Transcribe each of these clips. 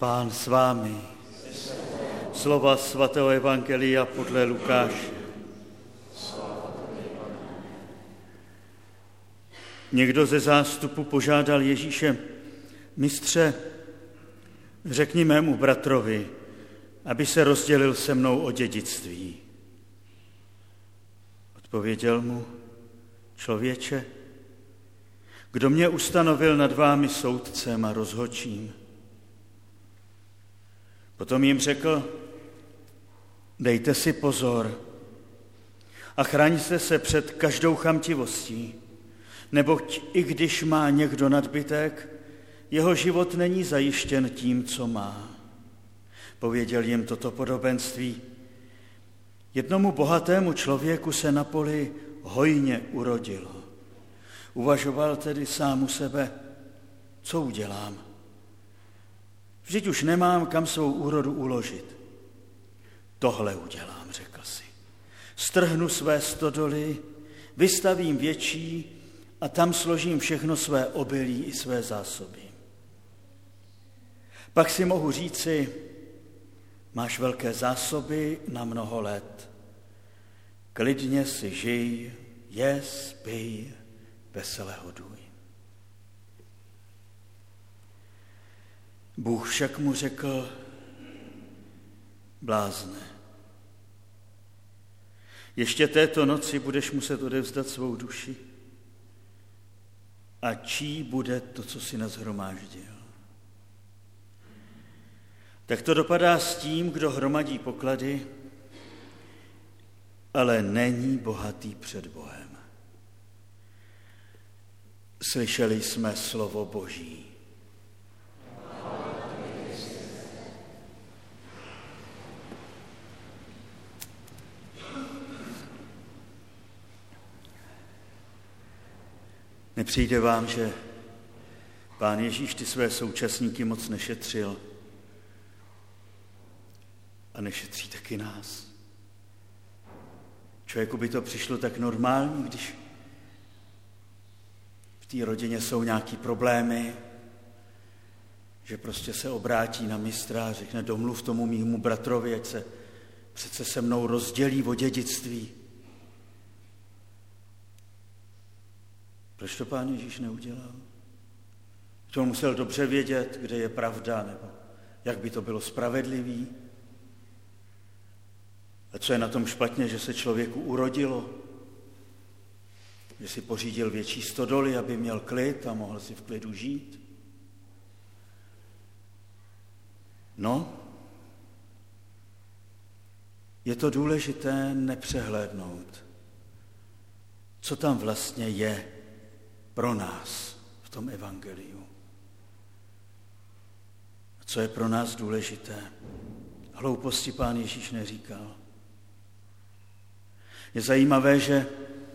Pán s vámi. Slova svatého evangelia podle Lukáše. Někdo ze zástupu požádal Ježíše: Mistře, řekni mému bratrovi, aby se rozdělil se mnou o dědictví. Odpověděl mu: Člověče, kdo mě ustanovil nad vámi soudcem a rozhodčím? Potom jim řekl: Dejte si pozor a chraňte se před každou chamtivostí, neboť i když má někdo nadbytek, jeho život není zajištěn tím, co má. Pověděl jim toto podobenství. Jednomu bohatému člověku se na poli hojně urodilo. Uvažoval tedy sám u sebe: co udělám? Vždyť už nemám kam svou úrodu uložit. Tohle udělám, řekl si. Strhnu své stodoly, vystavím větší a tam složím všechno své obilí i své zásoby. Pak si mohu říci: máš velké zásoby na mnoho let. Klidně si žij, jes, pij, vesele hoduj. Bůh však mu řekl: blázne, ještě této noci budeš muset odevzdat svou duši. A čí bude to, co si nashromáždil? Tak to dopadá s tím, kdo hromadí poklady, ale není bohatý před Bohem. Slyšeli jsme slovo Boží. Nepřijde vám, že Pán Ježíš ty své současníky moc nešetřil a nešetří taky nás? Člověku by to přišlo tak normální, když v té rodině jsou nějaký problémy, že prostě se obrátí na mistra a řekne: domluv tomu mému bratrovi, ať se přece se mnou rozdělí o dědictví. Proč to Pán Ježíš neudělal? To musel dobře vědět, kde je pravda, nebo jak by to bylo spravedlivý. A co je na tom špatně, že se člověku urodilo? Že si pořídil větší stodoly, aby měl klid a mohl si v klidu žít? No, je to důležité nepřehlédnout, co tam vlastně je pro nás v tom evangeliu. A co je pro nás důležité? Hlouposti Pán Ježíš neříkal. Je zajímavé, že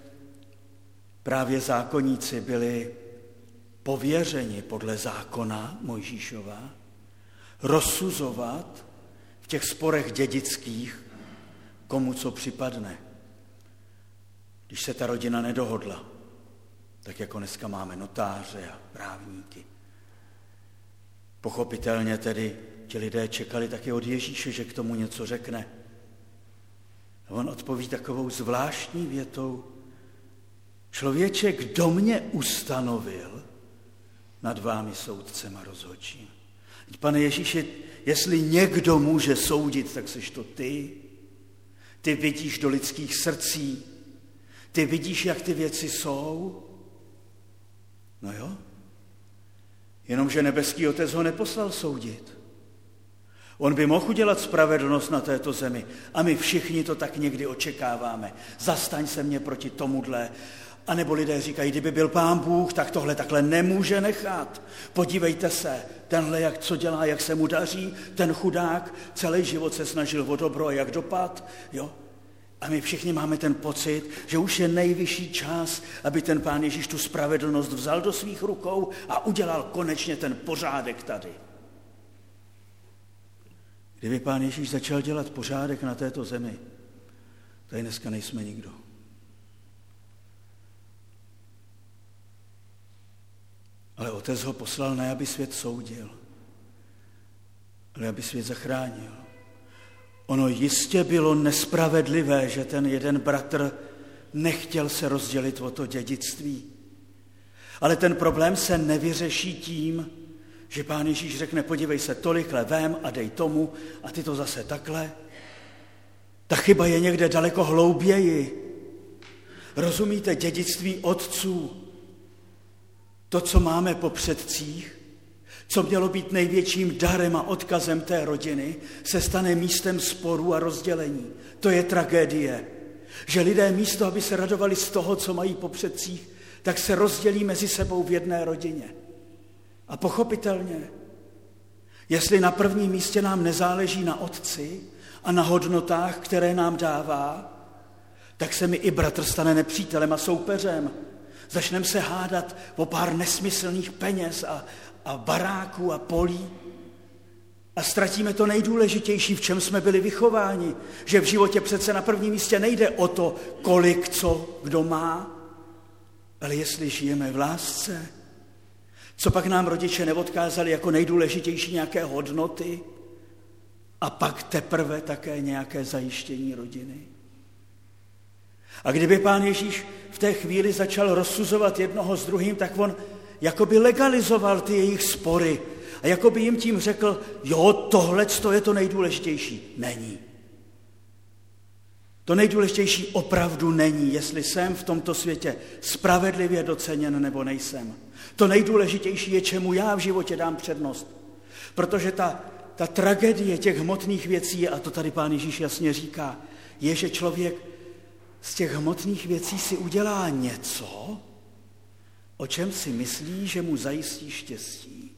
právě zákonníci byli pověřeni podle zákona Mojžíšova rozsuzovat v těch sporech dědických, komu co připadne. Když se ta rodina nedohodla, tak jako dneska máme notáře a právníky. Pochopitelně tedy ti lidé čekali taky od Ježíše, že k tomu něco řekne. A on odpoví takovou zvláštní větou: člověče, kdo mě ustanovil nad vámi soudcem a rozhodčím? Pane Ježíši, jestli někdo může soudit, tak seš to ty. Ty vidíš do lidských srdcí, ty vidíš, jak ty věci jsou. No jo, jenomže nebeský Otec ho neposlal soudit. On by mohl udělat spravedlnost na této zemi a my všichni to tak někdy očekáváme. Zastaň se mě proti tomuhle. A nebo lidé říkají: kdyby byl Pán Bůh, tak tohle takhle nemůže nechat. Podívejte se, tenhle co dělá, jak se mu daří, ten chudák celý život se snažil o dobro a jak dopad. Jo? A my všichni máme ten pocit, že už je nejvyšší čas, aby ten Pán Ježíš tu spravedlnost vzal do svých rukou a udělal konečně ten pořádek tady. Kdyby Pán Ježíš začal dělat pořádek na této zemi, tady dneska nejsme nikdo. Ale Otec ho poslal ne, aby svět soudil, ale aby svět zachránil. Ono jistě bylo nespravedlivé, že ten jeden bratr nechtěl se rozdělit o to dědictví. Ale ten problém se nevyřeší tím, že Pán Ježíš řekne, podívej se, tolikhle vem a dej tomu a ty to zase takhle. Ta chyba je někde daleko hlouběji. Rozumíte, dědictví otců, to, co máme po předcích, co mělo být největším darem a odkazem té rodiny, se stane místem sporů a rozdělení. To je tragédie, že lidé místo, aby se radovali z toho, co mají po předcích, tak se rozdělí mezi sebou v jedné rodině. A pochopitelně, jestli na prvním místě nám nezáleží na otci a na hodnotách, které nám dává, tak se mi i bratr stane nepřítelem a soupeřem. Začneme se hádat o pár nesmyslných peněz a baráků a polí a ztratíme to nejdůležitější, v čem jsme byli vychováni, že v životě přece na prvním místě nejde o to, kolik co kdo má, ale jestli žijeme v lásce, co pak nám rodiče neodkázali jako nejdůležitější nějaké hodnoty a pak teprve také nějaké zajištění rodiny. A kdyby Pán Ježíš v té chvíli začal rozsuzovat jednoho s druhým, tak on jakoby legalizoval ty jejich spory a jakoby jim tím řekl, jo, tohleto je to nejdůležitější. Není. To nejdůležitější opravdu není, jestli jsem v tomto světě spravedlivě doceněn nebo nejsem. To nejdůležitější je, čemu já v životě dám přednost. Protože ta tragédie těch hmotných věcí, a to tady Pán Ježíš jasně říká, je, že člověk z těch hmotných věcí si udělá něco, o čem si myslí, že mu zajistí štěstí.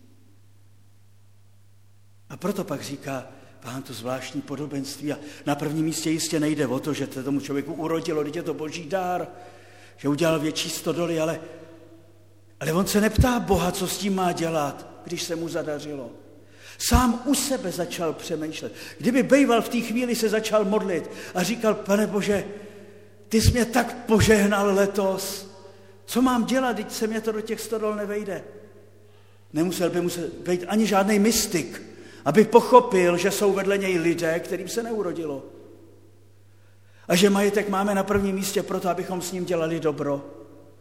A proto pak říká Pán to zvláštní podobenství. A na prvním místě jistě nejde o to, že to tomu člověku urodilo, když je to boží dár, že udělal větší stodoly, ale on se neptá Boha, co s tím má dělat, když se mu zadařilo. Sám u sebe začal přemýšlet. Kdyby bejval v té chvíli se začal modlit a říkal, Pane Bože, ty jsi mě tak požehnal letos, co mám dělat, když se mě to do těch stodol nevejde. Nemusel by být ani žádný mystik, aby pochopil, že jsou vedle něj lidé, kterým se neurodilo. A že majetek máme na prvním místě proto, abychom s ním dělali dobro.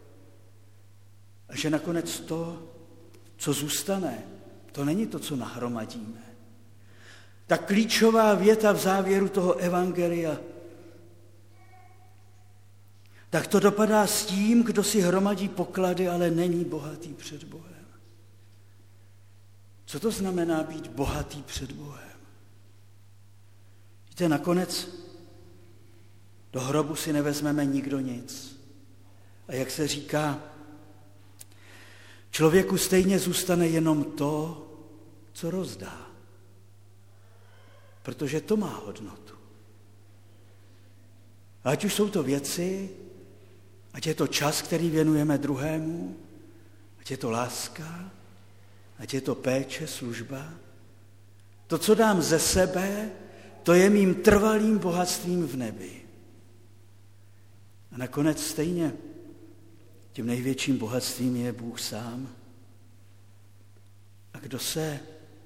A že nakonec to, co zůstane, to není to, co nahromadíme. Ta klíčová věta v závěru toho evangelia, tak to dopadá s tím, kdo si hromadí poklady, ale není bohatý před Bohem. Co to znamená být bohatý před Bohem? Víte, nakonec do hrobu si nevezmeme nikdo nic. A jak se říká, člověku stejně zůstane jenom to, co rozdá. Protože to má hodnotu. A ať už jsou to věci, ať je to čas, který věnujeme druhému, ať je to láska, ať je to péče, služba. To, co dám ze sebe, to je mým trvalým bohatstvím v nebi. A nakonec stejně tím největším bohatstvím je Bůh sám. A kdo se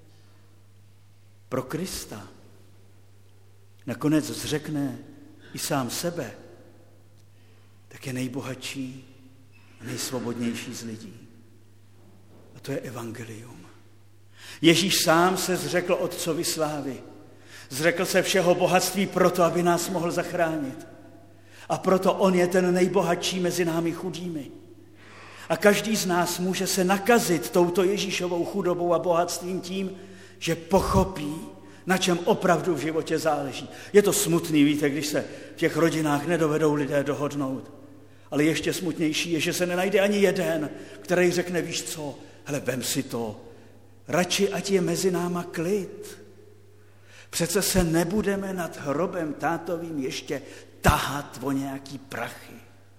pro Krista nakonec zřekne i sám sebe, tak je nejbohatší a nejsvobodnější z lidí. A to je evangelium. Ježíš sám se zřekl Otcovi slávy. Zřekl se všeho bohatství proto, aby nás mohl zachránit. A proto on je ten nejbohatší mezi námi chudými. A každý z nás může se nakazit touto Ježíšovou chudobou a bohatstvím tím, že pochopí, na čem opravdu v životě záleží. Je to smutný, víte, když se v těch rodinách nedovedou lidé dohodnout. Ale ještě smutnější je, že se nenajde ani jeden, který řekne, víš co, hele, vem si to. Radši, ať je mezi náma klid. Přece se nebudeme nad hrobem tátovým ještě tahat o nějaký prachy.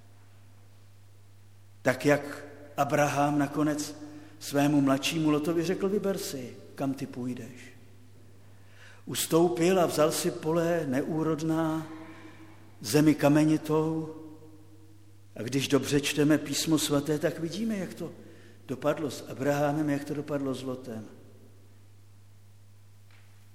Tak jak Abraham nakonec svému mladšímu Lotovi řekl, vyber si, kam ty půjdeš. Ustoupil a vzal si pole neúrodná, zemi kamenitou. A když dobře čteme písmo svaté, tak vidíme, jak to dopadlo s Abrahamem, jak to dopadlo s Lotem.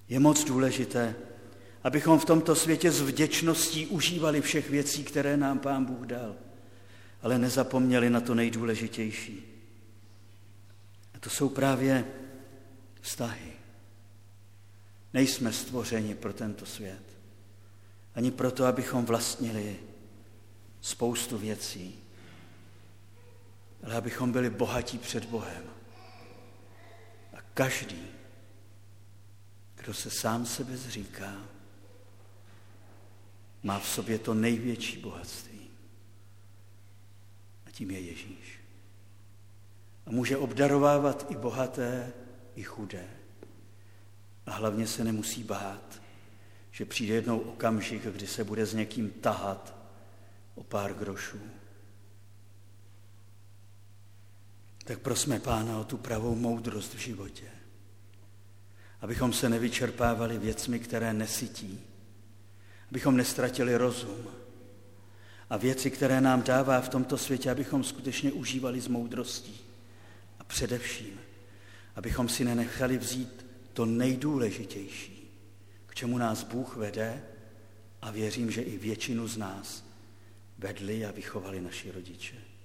Je moc důležité, abychom v tomto světě s vděčností užívali všech věcí, které nám Pán Bůh dal, ale nezapomněli na to nejdůležitější. A to jsou právě vztahy. Nejsme stvořeni pro tento svět. Ani proto, abychom vlastnili spoustu věcí, ale abychom byli bohatí před Bohem. A každý, kdo se sám sebe zříká, má v sobě to největší bohatství. A tím je Ježíš. A může obdarovávat i bohaté, i chudé. A hlavně se nemusí bát, že přijde jednou okamžik, kdy se bude s někým tahat o pár grošů. Tak prosme Pána o tu pravou moudrost v životě, abychom se nevyčerpávali věcmi, které nesytí, abychom nestratili rozum a věci, které nám dává v tomto světě, abychom skutečně užívali s moudrostí. A především, abychom si nenechali vzít to nejdůležitější, k čemu nás Bůh vede, a věřím, že i většinu z nás vedli a vychovali naši rodiče.